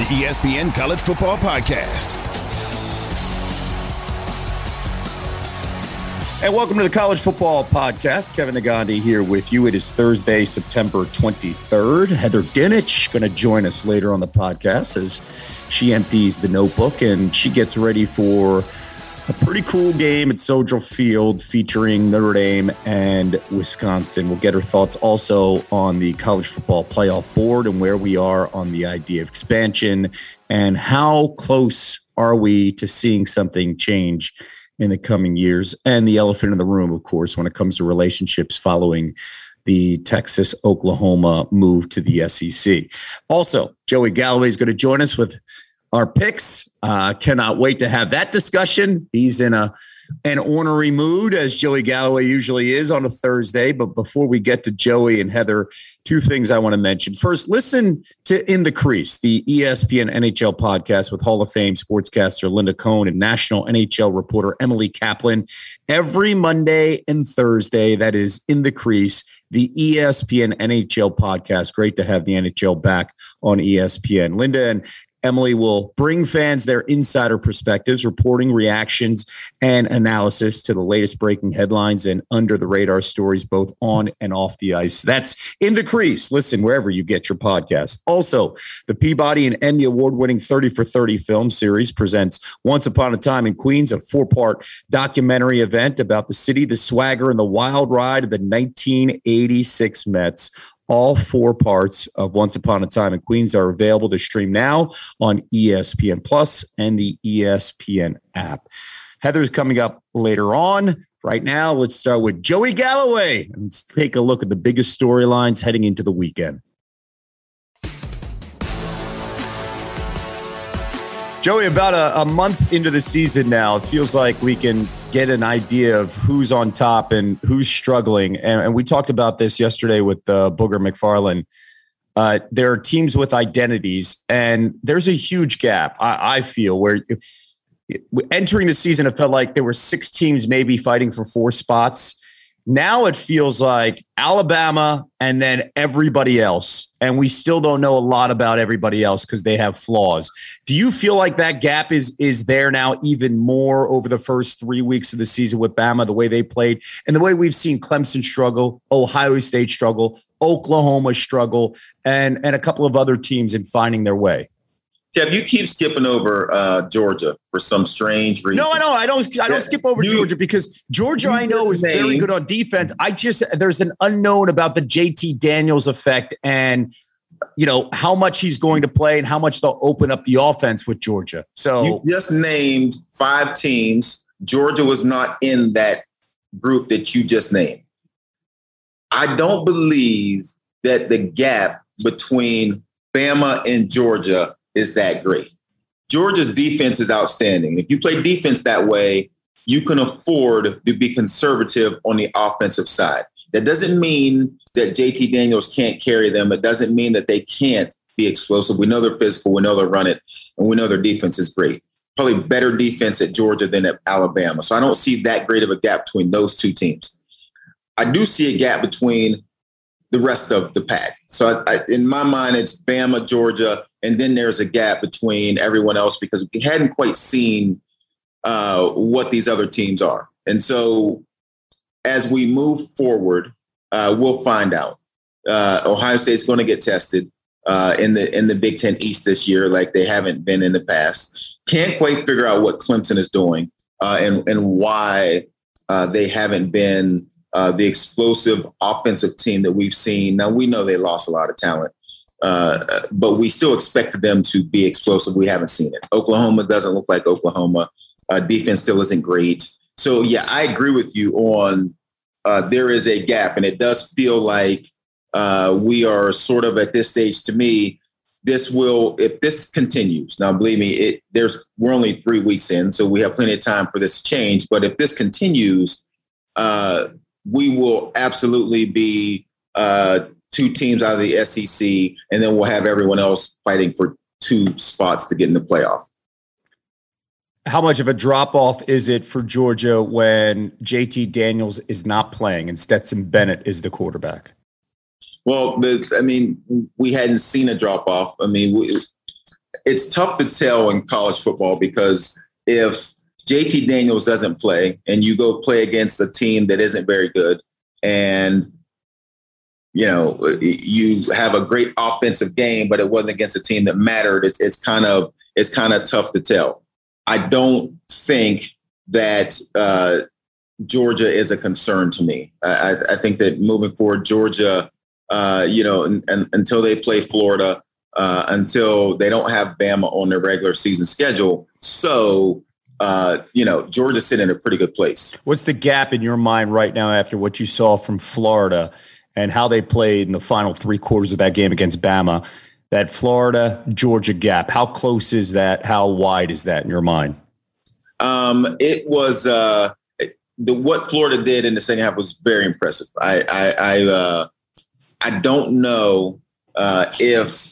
ESPN College Football Podcast. And welcome to the College Football Podcast. Kevin Negandhi here with you. It is Thursday, September 23rd. Heather Dinich going to join us later on the podcast as she empties the notebook and she gets ready for a pretty cool game at Soldier Field featuring Notre Dame and Wisconsin. We'll get her thoughts also on the college football playoff board and where we are on the idea of expansion and how close are we to seeing something change in the coming years, and the elephant in the room, of course, when it comes to relationships following the Texas-Oklahoma move to the SEC. Also, Joey Galloway is going to join us with our picks. Cannot wait to have that discussion. He's in an ornery mood, as Joey Galloway usually is on a Thursday. But before we get to Joey and Heather, two things I want to mention. First, listen to In the Crease, the ESPN NHL podcast with Hall of Fame sportscaster Linda Cohn and national NHL reporter Emily Kaplan every Monday and Thursday. That is In the Crease, the ESPN NHL podcast. Great to have the NHL back on ESPN. Linda and Emily will bring fans their insider perspectives, reporting reactions and analysis to the latest breaking headlines and under-the-radar stories, both on and off the ice. That's In the Crease. Listen wherever you get your podcast. Also, the Peabody and Emmy Award-winning 30 for 30 film series presents Once Upon a Time in Queens, a 4-part documentary event about the city, the swagger, and the wild ride of the 1986 Mets. All 4 parts of Once Upon a Time in Queens are available to stream now on ESPN Plus and the ESPN app. Heather's coming up later on. Right now, let's start with Joey Galloway. Let's take a look at the biggest storylines heading into the weekend. Joey, about a month into the season now, it feels like we can get an idea of who's on top and who's struggling. And we talked about this yesterday with Booger McFarland. There are teams with identities, and there's a huge gap, I feel, where entering the season, it felt like there were 6 teams maybe fighting for 4 spots. Now it feels like Alabama and then everybody else. And we still don't know a lot about everybody else because they have flaws. Do you feel like that gap is there now even more over the first 3 weeks of the season with Bama, the way they played and the way we've seen Clemson struggle, Ohio State struggle, Oklahoma struggle, and a couple of other teams in finding their way? Kev, you keep skipping over Georgia for some strange reason. No, I don't skip over Georgia because Georgia, I know, is very good on defense. There's an unknown about the JT Daniels effect and, how much he's going to play and how much they'll open up the offense with Georgia. So you just named 5 teams. Georgia was not in that group that you just named. I don't believe that the gap between Bama and Georgia is that great. Georgia's defense is outstanding. If you play defense that way, you can afford to be conservative on the offensive side. That doesn't mean that JT Daniels can't carry them. It doesn't mean that they can't be explosive. We know they're physical. We know they'll run it. And we know their defense is great. Probably better defense at Georgia than at Alabama. So I don't see that great of a gap between those 2 teams. I do see a gap between the rest of the pack. So in my mind, it's Bama, Georgia, and then there's a gap between everyone else because we hadn't quite seen what these other teams are. And so as we move forward, we'll find out. Ohio State's going to get tested in the Big Ten East this year like they haven't been in the past. Can't quite figure out what Clemson is doing and why they haven't been the explosive offensive team that we've seen. Now, we know they lost a lot of talent, but we still expected them to be explosive. We haven't seen it. Oklahoma doesn't look like Oklahoma. Defense still isn't great. So, yeah, I agree with you on there is a gap, and it does feel like we are sort of at this stage. To me, if this continues, now believe me, we're only 3 weeks in, so we have plenty of time for this to change. But if this continues, we will absolutely be 2 teams out of the SEC, and then we'll have everyone else fighting for 2 spots to get in the playoff. How much of a drop-off is it for Georgia when JT Daniels is not playing and Stetson Bennett is the quarterback? Well, we hadn't seen a drop-off. it's tough to tell in college football because if JT Daniels doesn't play and you go play against a team that isn't very good and, you have a great offensive game, but it wasn't against a team that mattered, it's kind of tough to tell. I don't think that Georgia is a concern to me. I think that moving forward, Georgia, until they play Florida, until they don't have Bama on their regular season schedule. So, Georgia's sitting in a pretty good place. What's the gap in your mind right now after what you saw from Florida and how they played in the final 3 quarters of that game against Bama? That Florida-Georgia gap, how close is that? How wide is that in your mind? It was what Florida did in the second half was very impressive. I don't know if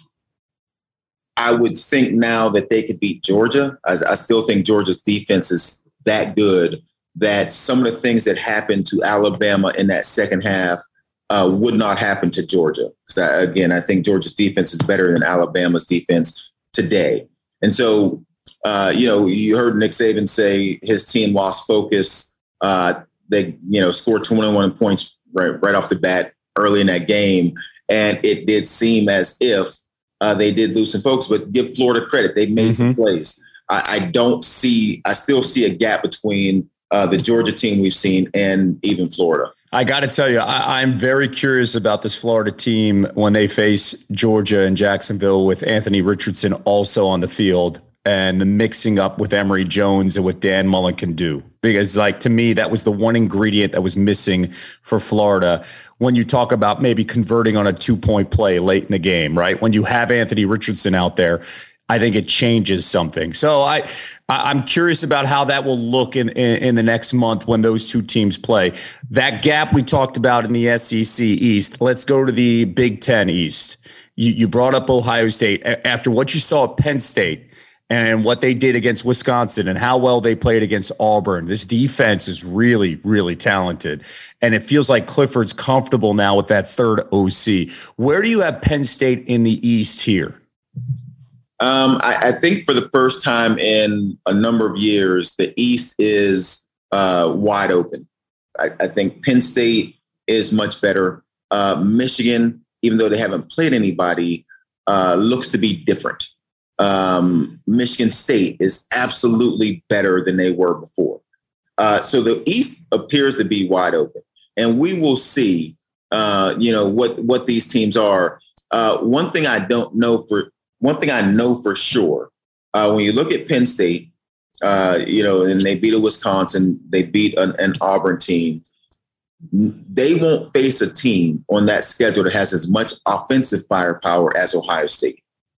I would think now that they could beat Georgia. I still think Georgia's defense is that good that some of the things that happened to Alabama in that second half would not happen to Georgia. Because I think Georgia's defense is better than Alabama's defense today. And so, you heard Nick Saban say his team lost focus. They, scored 21 points right off the bat early in that game. And it did seem as if they did lose some focus, but give Florida credit. They made some plays. I still see a gap between the Georgia team we've seen and even Florida. I got to tell you, I'm very curious about this Florida team when they face Georgia and Jacksonville with Anthony Richardson also on the field and the mixing up with Emory Jones and what Dan Mullen can do. Because, to me, that was the one ingredient that was missing for Florida when you talk about maybe converting on a 2-point play late in the game, right? When you have Anthony Richardson out there, I think it changes something. So I'm curious about how that will look in the next month when those two teams play. That gap we talked about in the SEC East. Let's go to the Big Ten East. You brought up Ohio State. After what you saw at Penn State and what they did against Wisconsin and how well they played against Auburn, this defense is really, really talented. And it feels like Clifford's comfortable now with that third OC. Where do you have Penn State in the East here? I think for the first time in a number of years, the East is wide open. I think Penn State is much better. Michigan, even though they haven't played anybody, looks to be different. Michigan State is absolutely better than they were before. So the East appears to be wide open. And we will see, what these teams are. One thing I know for sure, when you look at Penn State, and they beat a Wisconsin, they beat an Auburn team, they won't face a team on that schedule that has as much offensive firepower as Ohio State.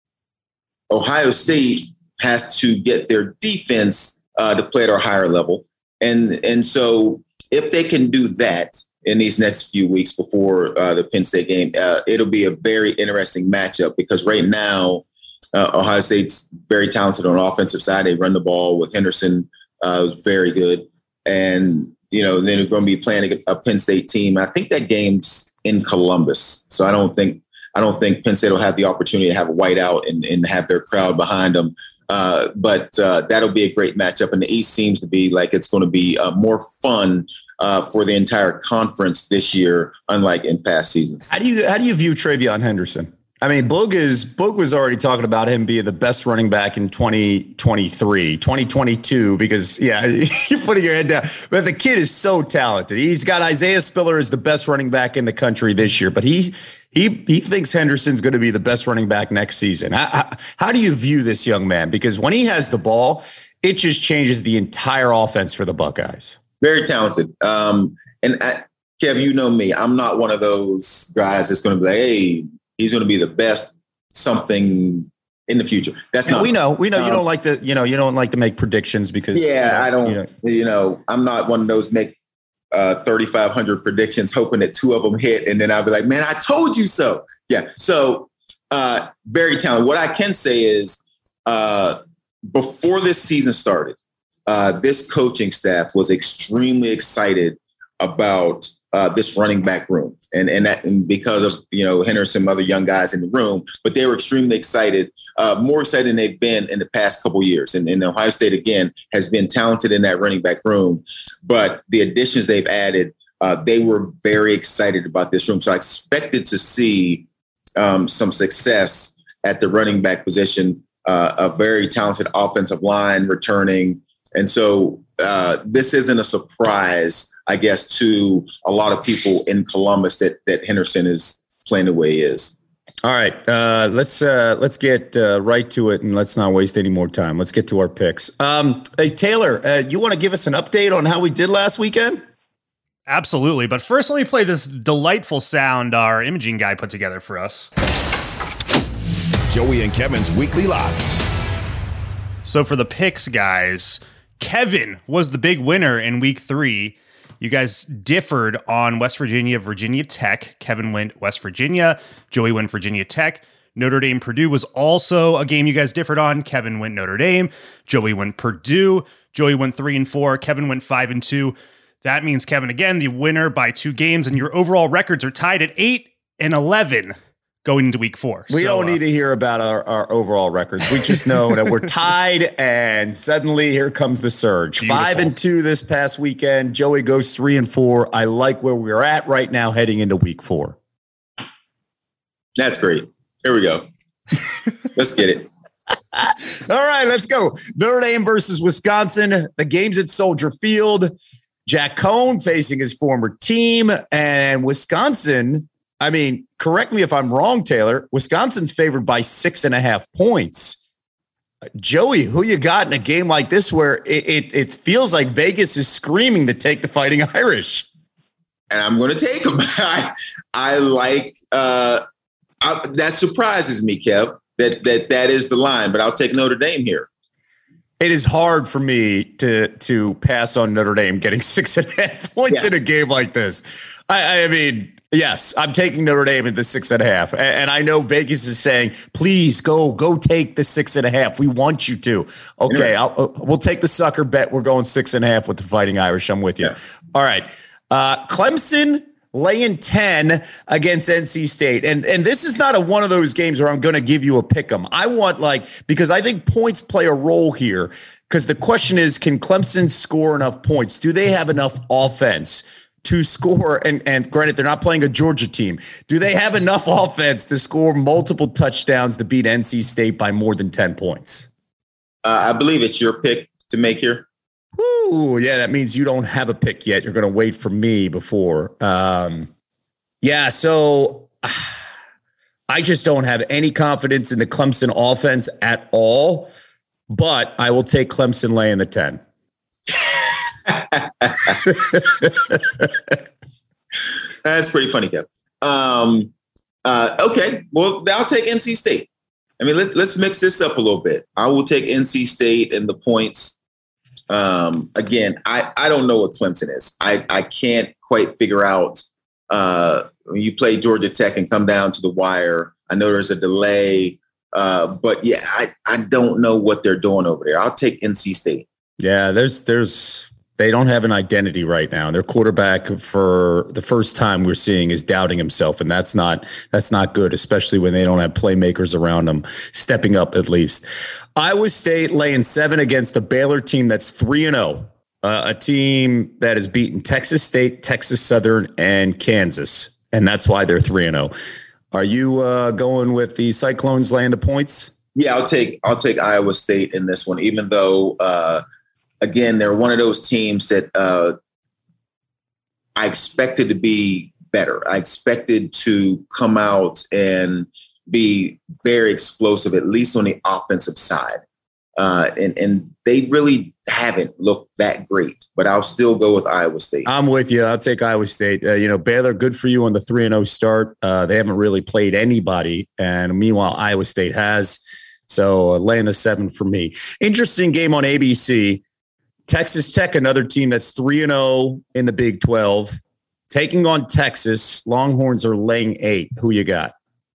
Ohio State has to get their defense to play at a higher level. And so if they can do that in these next few weeks before the Penn State game, it'll be a very interesting matchup because right now, Ohio State's very talented on the offensive side. They run the ball with Henderson, very good. And, then they're going to be playing a Penn State team. I think that game's in Columbus. So I don't think Penn State will have the opportunity to have a whiteout and have their crowd behind them. But that'll be a great matchup. And the East seems to be like it's going to be more fun for the entire conference this year, unlike in past seasons. How do you view TreVeyon Henderson? I mean, Boog was already talking about him being the best running back in 2023, 2022, because, you're putting your head down. But the kid is so talented. He's got Isaiah Spiller as the best running back in the country this year, but he thinks Henderson's going to be the best running back next season. How do you view this young man? Because when he has the ball, it just changes the entire offense for the Buckeyes. Very talented. Kev, you know me. I'm not one of those guys that's going to be like, hey, he's going to be the best something in the future. That's not. We know. You don't like to. You don't like to make predictions because. I don't. I'm not one of those make 3,500 predictions, hoping that 2 of them hit, and then I'll be like, man, I told you so. Yeah. So very talented. What I can say is, before this season started, this coaching staff was extremely excited about this running back room, and because of Henderson, some other young guys in the room, but they were extremely excited, more excited than they've been in the past couple of years. And Ohio State again has been talented in that running back room, but the additions they've added, they were very excited about this room. So I expected to see some success at the running back position, a very talented offensive line returning, and so this isn't a surprise, I guess, to a lot of people in Columbus that Henderson is playing the way he is. All right, let's get right to it, and let's not waste any more time. Let's get to our picks. Hey, Taylor, you want to give us an update on how we did last weekend? Absolutely, but first let me play this delightful sound our imaging guy put together for us. Joey and Kevin's Weekly Locks. So for the picks, guys, Kevin was the big winner in week 3. You guys differed on West Virginia, Virginia Tech. Kevin went West Virginia. Joey went Virginia Tech. Notre Dame, Purdue was also a game you guys differed on. Kevin went Notre Dame. Joey went Purdue. Joey went 3-4. Kevin went 5-2. That means Kevin, again, the winner by 2 games, and your overall records are tied at 8-11 going into week 4. We don't need to hear about our overall records. We just know that we're tied, and suddenly here comes the surge. Beautiful. 5-2 this past weekend. Joey goes 3-4. I like where we're at right now heading into week 4. That's great. Here we go. Let's get it. All right, let's go. Notre Dame versus Wisconsin. The game's at Soldier Field. Jack Cohn facing his former team, and Wisconsin, I mean, correct me if I'm wrong, Taylor, Wisconsin's favored by 6.5 points. Joey, who you got in a game like this where it feels like Vegas is screaming to take the Fighting Irish? And I'm going to take them. I like that surprises me, Kev, that is the line, but I'll take Notre Dame here. It is hard for me to pass on Notre Dame getting 6.5 points in a game like this. I mean, yes, I'm taking Notre Dame at the 6.5. And I know Vegas is saying, please go take the 6.5. We want you to. Okay, we'll take the sucker bet. We're going 6.5 with the Fighting Irish. I'm with you. Yeah. All right. Clemson laying 10 against NC State. And this is not one of those games where I'm going to give you a pick 'em. I want because I think points play a role here, because the question is, can Clemson score enough points? Do they have enough offense to score? And granted, they're not playing a Georgia team. Do they have enough offense to score multiple touchdowns to beat NC State by more than 10 points? I believe it's your pick to make here. Ooh, yeah, that means you don't have a pick yet. You're going to wait for me before. So I just don't have any confidence in the Clemson offense at all, but I will take Clemson laying the 10. That's pretty funny, Kev. Okay, well, I'll take NC State. I mean, let's mix this up a little bit. I will take NC State and the points. Again, I don't know what Clemson is. I can't quite figure out when you play Georgia Tech and come down to the wire. I know there's a delay, but yeah, I don't know what they're doing over there. I'll take NC State. Yeah, they don't have an identity right now. Their quarterback, for the first time we're seeing, is doubting himself, and that's not good, especially when they don't have playmakers around them stepping up at least. Iowa State laying 7 against a Baylor team that's 3-0, a team that has beaten Texas State, Texas Southern, and Kansas, and that's why they're 3-0. Are you going with the Cyclones laying the points? Yeah, I'll take Iowa State in this one, even though. Again, they're one of those teams that I expected to be better. I expected to come out and be very explosive, at least on the offensive side. And they really haven't looked that great, but I'll still go with Iowa State. I'm with you. I'll take Iowa State. Baylor, good for you on the 3-0 start. They haven't really played anybody, and meanwhile, Iowa State has. So laying the 7 for me. Interesting game on ABC. Texas Tech, another team that's 3-0 in the Big 12, taking on Texas. Longhorns are laying 8. Who you got?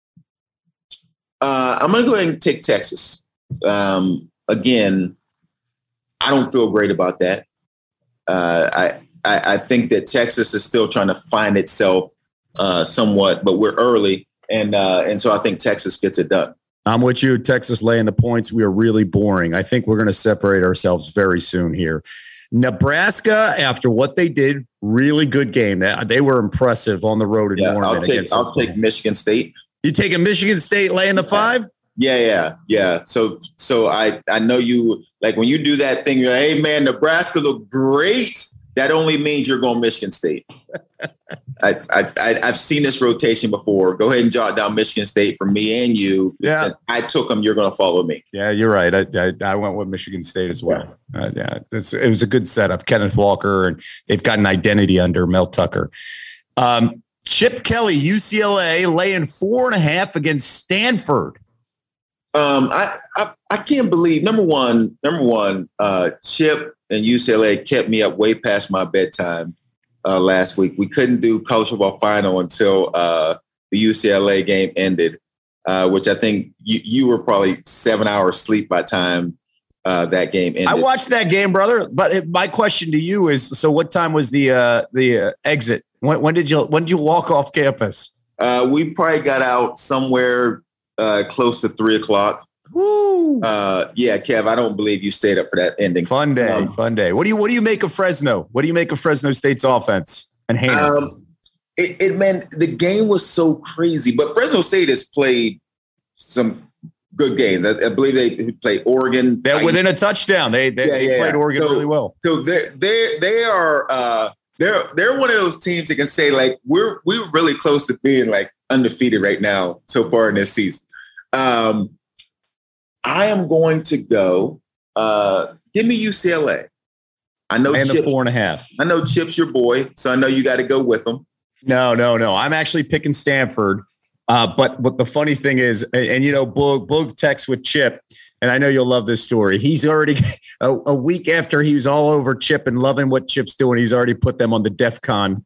I'm going to go ahead and take Texas. Again, I don't feel great about that. I think that Texas is still trying to find itself somewhat, but we're early. And so I think Texas gets it done. I'm with you. Texas laying the points. We are really boring. I think we're going to separate ourselves very soon here. Nebraska, after what they did, really good game. They were impressive on the road in Norman. I'll take Michigan State. You taking Michigan State laying the 5? Yeah. So I know you, like, when you do that thing, you're like, hey man, Nebraska look great. That only means you're going Michigan State. I've seen this rotation before. Go ahead and jot down Michigan State for me and you. Yeah. Since I took them, you're going to follow me. Yeah, you're right. I went with Michigan State as well. It was a good setup. Kenneth Walker, and they've got an identity under Mel Tucker. Chip Kelly, UCLA, laying 4.5 against Stanford. I can't believe number one, Chip and UCLA kept me up way past my bedtime last week. We couldn't do college football final until the UCLA game ended, which I think you were probably 7 hours sleep by the time that game ended. I watched that game, brother. But my question to you is: so, what time was the exit? When did you walk off campus? We probably got out somewhere close to 3:00. Woo! Yeah, Kev, I don't believe you stayed up for that ending. Fun day. What do you make of Fresno? What do you make of Fresno State's offense and Haener? Man, the game was so crazy, but Fresno State has played some good games. I believe they played Oregon. They're within a touchdown. They played Oregon really well. So they are they're one of those teams that can say, like, we're really close to being like undefeated right now so far in this season. I am going to go. Give me UCLA. I know and Chip's, the 4.5. I know Chip's your boy, so I know you got to go with him. No. I'm actually picking Stanford. But the funny thing is, and you know, Boog texts with Chip, and I know you'll love this story. He's already a week after he was all over Chip and loving what Chip's doing. He's already put them on the DEF CON.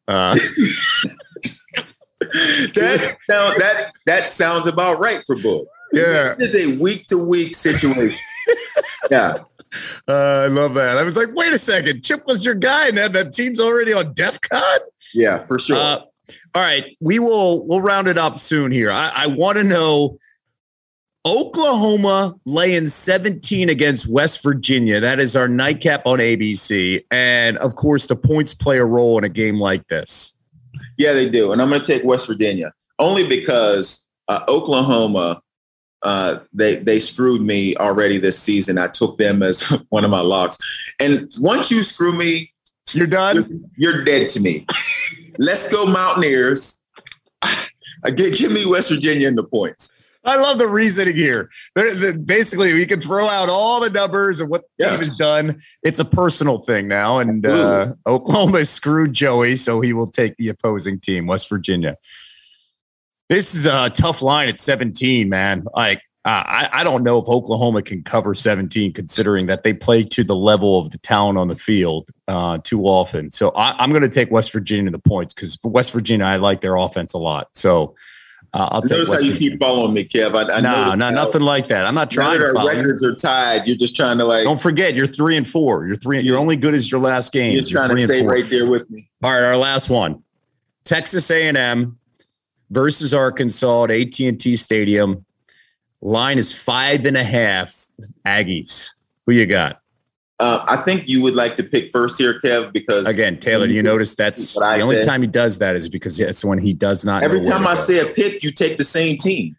That sounds about right for Boog. Yeah, it is a week-to-week situation. Yeah. I love that. I was like, wait a second. Chip was your guy, and that team's already on DEF CON? Yeah, for sure. All right. We'll round it up soon here. I want to know Oklahoma laying 17 against West Virginia. That is our nightcap on ABC. And, of course, the points play a role in a game like this. Yeah, they do. And I'm going to take West Virginia only because Oklahoma, they screwed me already this season. I took them as one of my locks. And once you screw me, you're done. You're dead to me. Let's go Mountaineers. Give me West Virginia in the points. I love the reasoning here. Basically, we can throw out all the numbers and what the team has done. It's a personal thing now. And Oklahoma screwed Joey, so he will take the opposing team, West Virginia. This is a tough line at 17, man. Like, I don't know if Oklahoma can cover 17, considering that they play to the level of the talent on the field too often. So I'm going to take West Virginia the points because for West Virginia, I like their offense a lot. So I'll take Notice West how you Virginia. Keep following me, Kev. No, nothing like that. I'm not trying to follow. Records are tied. You're just trying to Don't forget, you're 3-4. You're only good as your last game. You're trying to stay right there with me. All right, our last one: Texas A&M versus Arkansas at AT&T Stadium. Line is 5.5 Aggies. Who you got? I think you would like to pick first here, Kev, because again, Taylor, you notice that's the only time he does that is because it's when he does not. Every time I say a pick, you take the same team.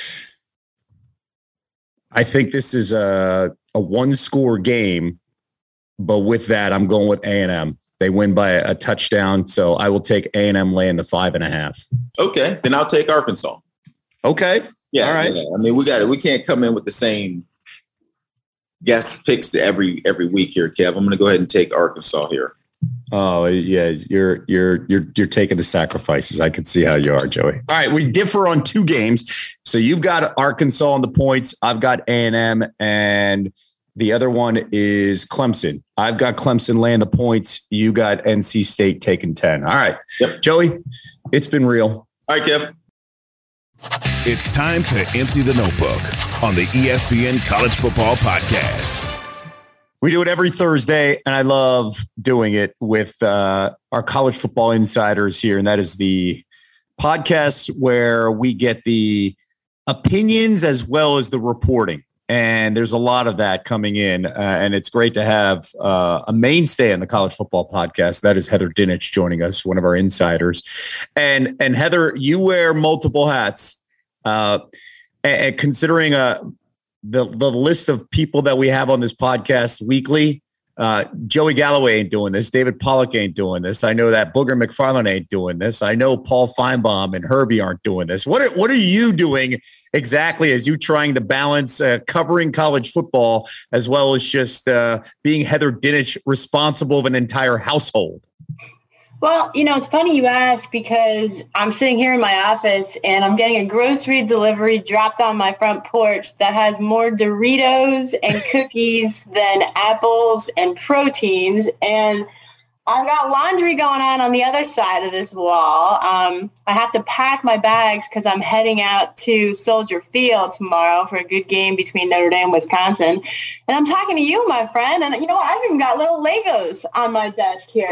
I think this is a one-score game, but with that, I'm going with A&M. They win by a touchdown, so I will take A&M laying the 5.5. Okay, then I'll take Arkansas. Okay. Yeah. All right. Yeah. I mean, we got it. We can't come in with the same guest picks every week here, Kev. I'm going to go ahead and take Arkansas here. Oh yeah, you're taking the sacrifices. I can see how you are, Joey. All right, we differ on 2 games. So you've got Arkansas on the points. I've got A&M, and the other one is Clemson. I've got Clemson laying the points. You got NC State taking 10. All right, yep. Joey, it's been real. All right, Kev. It's time to empty the notebook on the ESPN College Football Podcast. We do it every Thursday, and I love doing it with our college football insiders here. And that is the podcast where we get the opinions as well as the reporting. And there's a lot of that coming in. And it's great to have a mainstay on the college football podcast. That is Heather Dinich joining us, one of our insiders. And Heather, you wear multiple hats. And considering the list of people that we have on this podcast weekly, Joey Galloway ain't doing this. David Pollock ain't doing this. I know that Booger McFarland ain't doing this. I know Paul Feinbaum and Herbie aren't doing this. What are you doing exactly as you trying to balance covering college football as well as just being Heather Dinich, responsible of an entire household? Well, it's funny you ask because I'm sitting here in my office and I'm getting a grocery delivery dropped on my front porch that has more Doritos and cookies than apples and proteins. And I've got laundry going on the other side of this wall. I have to pack my bags because I'm heading out to Soldier Field tomorrow for a good game between Notre Dame and Wisconsin. And I'm talking to you, my friend. And you know what? I've even got little Legos on my desk here.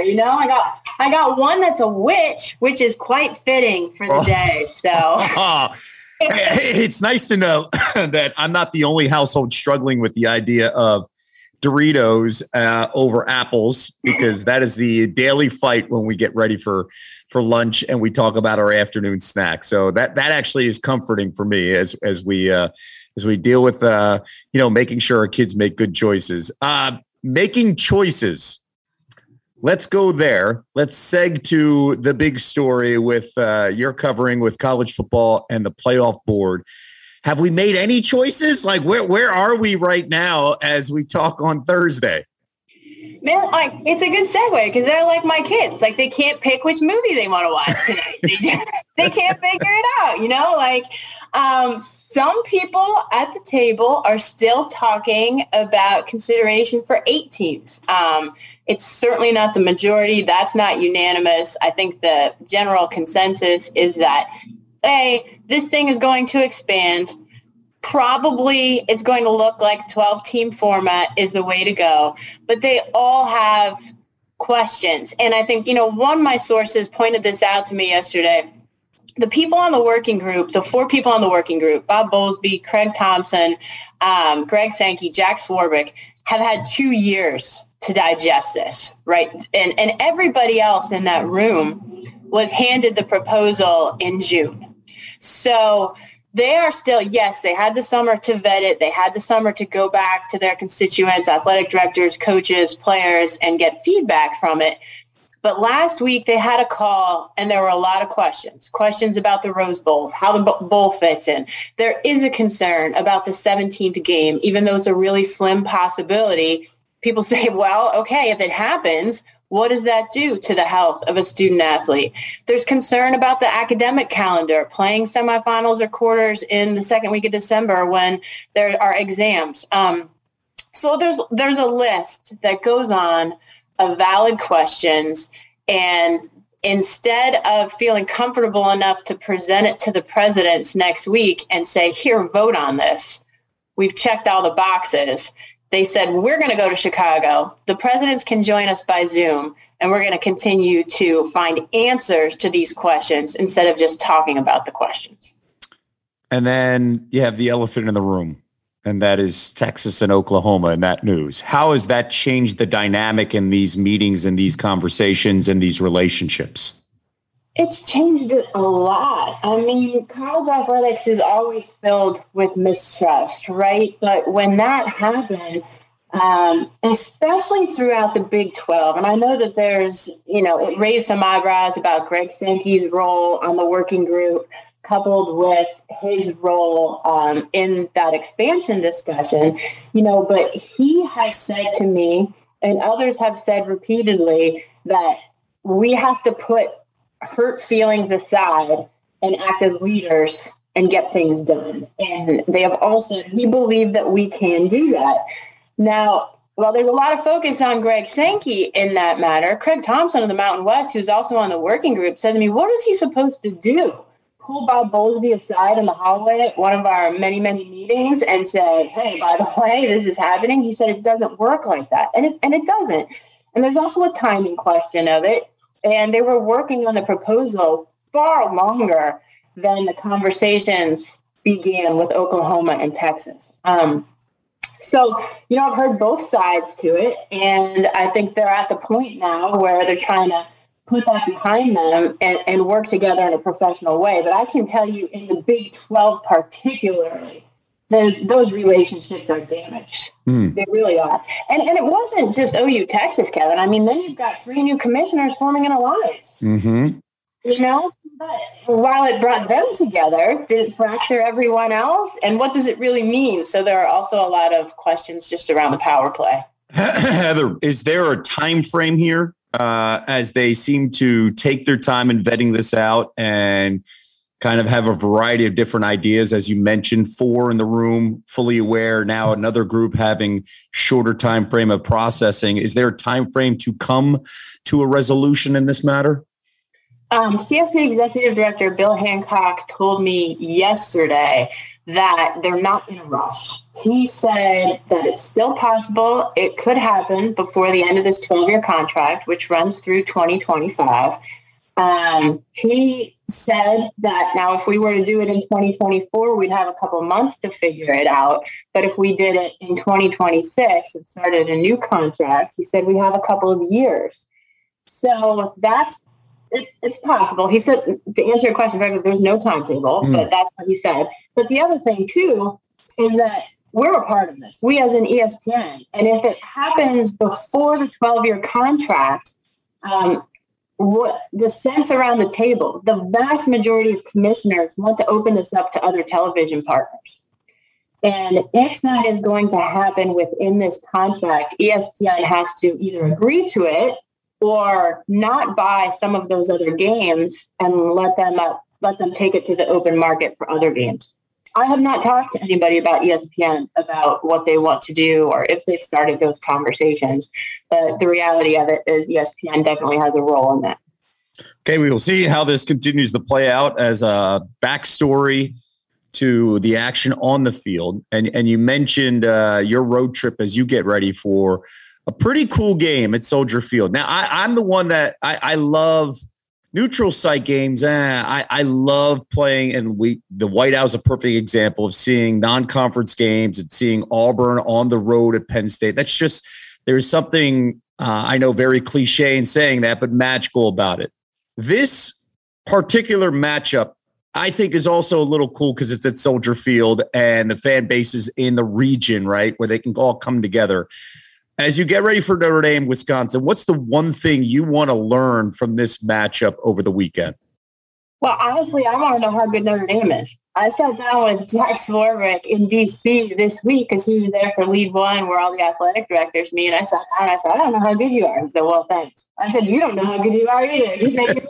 I got one that's a witch, which is quite fitting for the day. So it's nice to know that I'm not the only household struggling with the idea of Doritos over apples, because that is the daily fight when we get ready for lunch and we talk about our afternoon snack. So that actually is comforting for me as we deal with making sure our kids make good choices. Making choices. Let's go there. Let's seg to the big story with your covering with college football and the playoff board. Have we made any choices? Like where are we right now as we talk on Thursday? Man, it's a good segue because they're like my kids. Like they can't pick which movie they want to watch tonight. They can't figure it out. Some people at the table are still talking about consideration for 8 teams. It's certainly not the majority. That's not unanimous. I think the general consensus is that this thing is going to expand. Probably it's going to look like 12-team format is the way to go. But they all have questions. And I think, one of my sources pointed this out to me yesterday. The people on the working group, the 4 people on the working group, Bob Bowlesby, Craig Thompson, Greg Sankey, Jack Swarbrick, have had 2 years to digest this, right? And everybody else in that room was handed the proposal in June. So they are still, yes, they had the summer to vet it. They had the summer to go back to their constituents, athletic directors, coaches, players, and get feedback from it. But last week they had a call and there were a lot of questions about the Rose Bowl, how the bowl fits in. There is a concern about the 17th game, even though it's a really slim possibility. People say, well, okay, if it happens, what does that do to the health of a student athlete? There's concern about the academic calendar, playing semifinals or quarters in the second week of December when there are exams. So there's a list that goes on of valid questions. And instead of feeling comfortable enough to present it to the presidents next week and say, here, vote on this, we've checked all the boxes. They said, we're going to go to Chicago. The presidents can join us by Zoom, and we're going to continue to find answers to these questions instead of just talking about the questions. And then you have the elephant in the room, and that is Texas and Oklahoma in that news. How has that changed the dynamic in these meetings and these conversations and these relationships? It's changed it a lot. I mean, college athletics is always filled with mistrust, right? But when that happened, especially throughout the Big 12, and I know that there's, it raised some eyebrows about Greg Sankey's role on the working group, coupled with his role in that expansion discussion, but he has said to me, and others have said repeatedly, that we have to put hurt feelings aside and act as leaders and get things done. And they have all said, we believe that we can do that. Now, while there's a lot of focus on Greg Sankey in that matter, Craig Thompson of the Mountain West, who's also on the working group, said to me, what is he supposed to do pull Bob Bowlesby aside in the hallway at one of our many, many meetings and say, hey, by the way, this is happening. He said it doesn't work like that. And it doesn't. And there's also a timing question of it. And they were working on the proposal far longer than the conversations began with Oklahoma and Texas. So, I've heard both sides to it. And I think they're at the point now where they're trying to put that behind them and work together in a professional way. But I can tell you in the Big 12 particularly, those relationships are damaged. They really are. And it wasn't just OU Texas, Kevin. I mean, then you've got 3 new commissioners forming an alliance. Mm-hmm. But while it brought them together, did it fracture everyone else? And what does it really mean? So there are also a lot of questions just around the power play. Heather, is there a time frame here as they seem to take their time in vetting this out and kind of have a variety of different ideas? As you mentioned, 4 in the room, fully aware. Now another group having shorter time frame of processing. Is there a time frame to come to a resolution in this matter? CFP Executive Director Bill Hancock told me yesterday that they're not in a rush. He said that it's still possible. It could happen before the end of this 12-year contract, which runs through 2025. He said that now if we were to do it in 2024, we'd have a couple months to figure it out. But if we did it in 2026 and started a new contract, he said we have a couple of years. So it's possible. He said, to answer your question, there's no timetable, but that's what he said. But the other thing, too, is that we're a part of this. We as an ESPN. And if it happens before the 12-year contract, what the sense around the table, the vast majority of commissioners want to open this up to other television partners. And if that is going to happen within this contract, ESPN has to either agree to it or not buy some of those other games and let them take it to the open market for other games. I have not talked to anybody about ESPN about what they want to do or if they've started those conversations. But the reality of it is ESPN definitely has a role in that. Okay, we will see how this continues to play out as a backstory to the action on the field. And you mentioned your road trip as you get ready for a pretty cool game at Soldier Field. Now, I'm the one that I love neutral site games. I love playing, and the White House is a perfect example of seeing non-conference games and seeing Auburn on the road at Penn State. That's just, there's something I know very cliche in saying that, but magical about it. This particular matchup, I think, is also a little cool because it's at Soldier Field and the fan base is in the region, right, where they can all come together. As you get ready for Notre Dame, Wisconsin, what's the one thing you want to learn from this matchup over the weekend? Well, honestly, I want to know how good Notre Dame is. I sat down with Jack Swarbrick in D.C. this week because he was there for Lead One, where all the athletic directors meet. And I sat down and I said, I don't know how good you are. He said, well, thanks. I said, you don't know how good you are either. He said,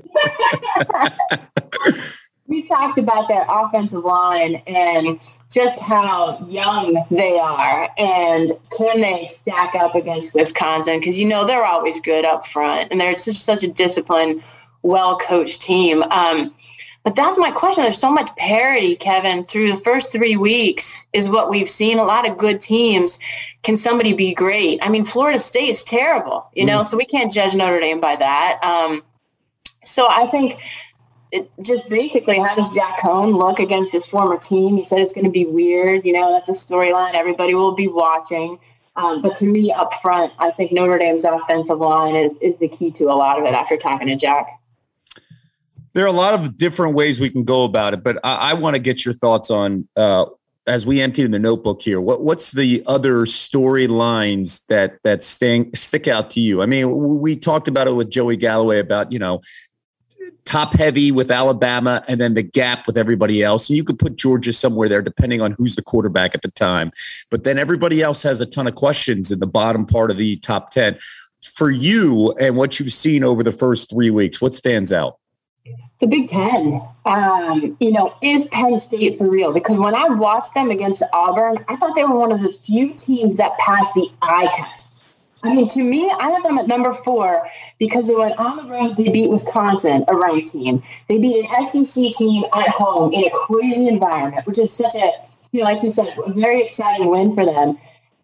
we talked about their offensive line and just how young they are and can they stack up against Wisconsin? Because, they're always good up front and they're just such a disciplined, well-coached team. But that's my question. There's so much parity, Kevin, through the first 3 weeks is what we've seen. A lot of good teams. Can somebody be great? I mean, Florida State is terrible, so we can't judge Notre Dame by that. So I think it just basically, how does Jack Cohn look against his former team? He said it's going to be weird. That's a storyline everybody will be watching. But to me, up front, I think Notre Dame's offensive line is the key to a lot of it after talking to Jack. There are a lot of different ways we can go about it, but I want to get your thoughts on, as we empty in the notebook here, what's the other storylines that stick out to you? I mean, we talked about it with Joey Galloway about, top heavy with Alabama and then the gap with everybody else. And you could put Georgia somewhere there depending on who's the quarterback at the time. But then everybody else has a ton of questions in the bottom part of the top 10. For you and what you've seen over the first 3 weeks, what stands out? The Big Ten, is Penn State for real? Because when I watched them against Auburn, I thought they were one of the few teams that passed the eye test. I mean, to me, I have them at number 4 because they went on the road. They beat Wisconsin, a ranked team. They beat an SEC team at home in a crazy environment, which is such a, like you said, a very exciting win for them.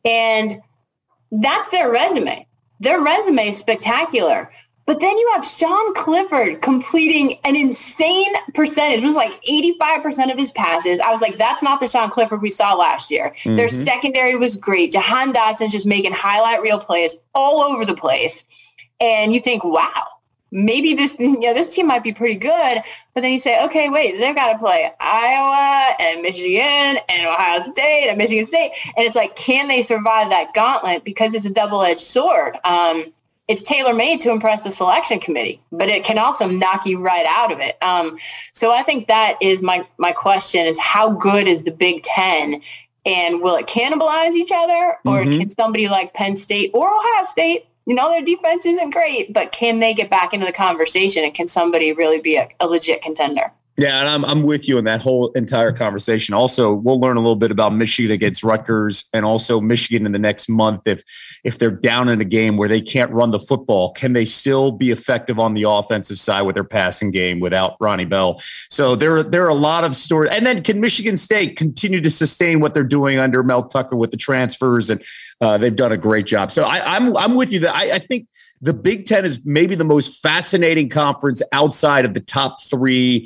And that's their resume. Their resume is spectacular. But then you have Sean Clifford completing an insane percentage. It was like 85% of his passes. I was like, that's not the Sean Clifford we saw last year. Mm-hmm. Their secondary was great. Jahan Dotson's just making highlight reel plays all over the place. And you think, wow, maybe this team might be pretty good. But then you say, okay, wait, they've got to play Iowa and Michigan and Ohio State and Michigan State. And it's like, can they survive that gauntlet? Because it's a double-edged sword. It's tailor-made to impress the selection committee, but it can also knock you right out of it. So I think that is my question is, how good is the Big Ten, and will it cannibalize each other, or can somebody like Penn State or Ohio State, their defense isn't great, but can they get back into the conversation, and can somebody really be a legit contender? Yeah, and I'm with you in that whole entire conversation. Also, we'll learn a little bit about Michigan against Rutgers, and also Michigan in the next month. If they're down in a game where they can't run the football, can they still be effective on the offensive side with their passing game without Ronnie Bell? So there are a lot of stories. And then can Michigan State continue to sustain what they're doing under Mel Tucker with the transfers? And they've done a great job. So I'm with you that I think the Big Ten is maybe the most fascinating conference outside of the top three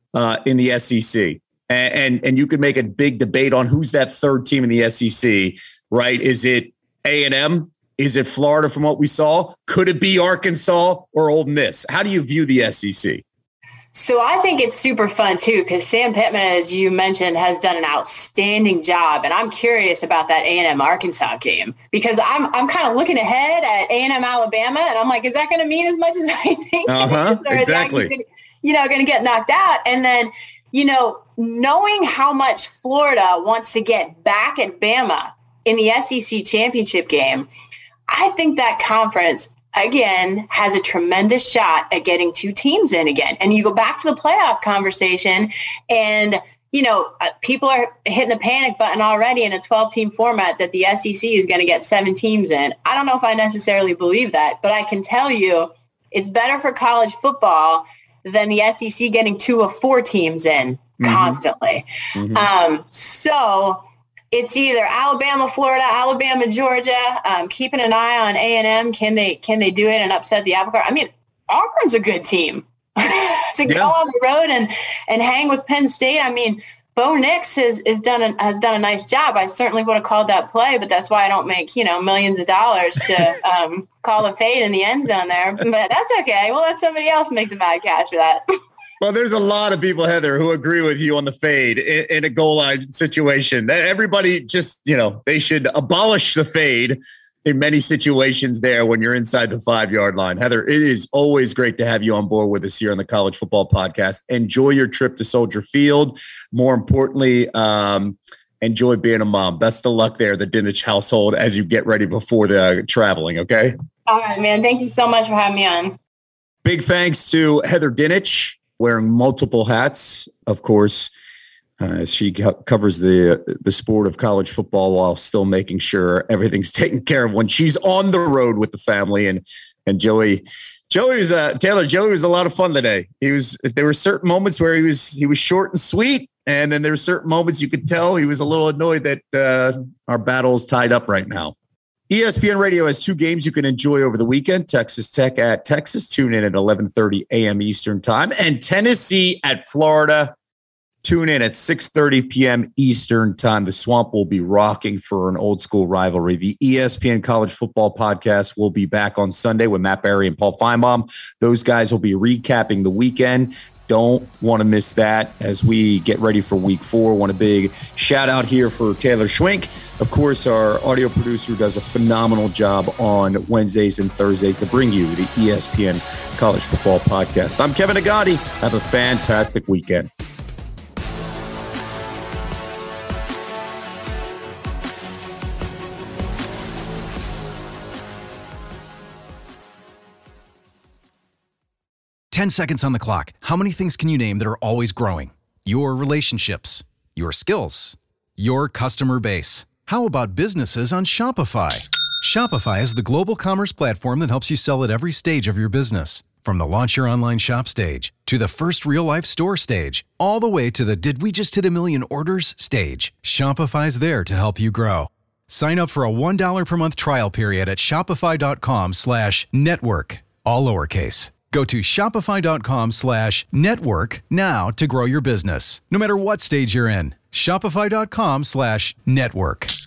in the SEC. And you could make a big debate on who's that third team in the SEC, right? Is it A&M? Is it Florida from what we saw? Could it be Arkansas or Ole Miss? How do you view the SEC? So I think it's super fun too, because Sam Pittman, as you mentioned, has done an outstanding job. And I'm curious about that A&M Arkansas game, because I'm kind of looking ahead at A&M Alabama, and I'm like, is that going to mean as much as I think? Or exactly. Is that going to get knocked out? And then, knowing how much Florida wants to get back at Bama in the SEC championship game, I think that conference, again, has a tremendous shot at getting two teams in again. And you go back to the playoff conversation, and, people are hitting the panic button already in a 12-team format that the SEC is going to get 7 teams in. I don't know if I necessarily believe that, but I can tell you it's better for college football than the SEC getting 2 of 4 teams in constantly. So it's either Alabama, Florida, Alabama, Georgia. Keeping an eye on A&M. Can they do it and upset the apple cart? I mean, Auburn's a good team to go on the road and hang with Penn State. I mean, Bo Nix has done a nice job. I certainly would have called that play, but that's why I don't make millions of dollars to call a fade in the end zone there. But that's okay. We'll let somebody else make the bad catch for that. Well, there's a lot of people, Heather, who agree with you on the fade in a goal line situation. Everybody just, they should abolish the fade in many situations there when you're inside the 5-yard line. Heather, it is always great to have you on board with us here on the College Football Podcast. Enjoy your trip to Soldier Field. More importantly, enjoy being a mom. Best of luck there, the Dinich household, as you get ready before the traveling, okay? All right, man. Thank you so much for having me on. Big thanks to Heather Dinich, wearing multiple hats, of course. She covers the sport of college football while still making sure everything's taken care of when she's on the road with the family. And Joey was Taylor. Joey was a lot of fun today. There were certain moments where he was short and sweet, and then there were certain moments you could tell he was a little annoyed that our battle is tied up right now. ESPN Radio has 2 games you can enjoy over the weekend. Texas Tech at Texas. Tune in at 11:30 a.m. Eastern time, and Tennessee at Florida. Tune in at 6:30 p.m. Eastern time. The Swamp will be rocking for an old school rivalry. The ESPN College Football Podcast will be back on Sunday with Matt Barry and Paul Feinbaum. Those guys will be recapping the weekend. Don't want to miss that as we get ready for week 4. Want a big shout out here for Taylor Schwenk. Of course, our audio producer does a phenomenal job on Wednesdays and Thursdays to bring you the ESPN College Football Podcast. I'm Kevin Agati. Have a fantastic weekend. Ten seconds on the clock. How many things can you name that are always growing? Your relationships, your skills, your customer base. How about businesses on Shopify? Shopify is the global commerce platform that helps you sell at every stage of your business. From the launch your online shop stage, to the first real-life store stage, all the way to the did we just hit a million orders stage, Shopify's there to help you grow. Sign up for a $1 per month trial period at shopify.com/network, all lowercase. Go to shopify.com/network now to grow your business, no matter what stage you're in. Shopify.com/network.